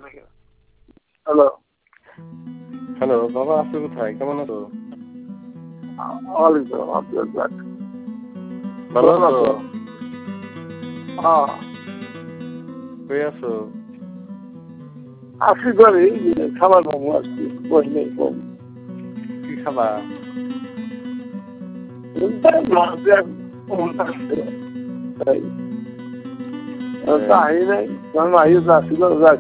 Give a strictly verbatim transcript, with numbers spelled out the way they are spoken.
Hello hello বাবা, আছো কোথায়? কেমন আছো? ওয়ালাইকুম আসসালাম। ভালো আছো? হ্যাঁ কই আছো? আসি করি খাবার পাবো আসছি বই নেই কম কি খাবা? তাই নাই কারণ আইস আসছিল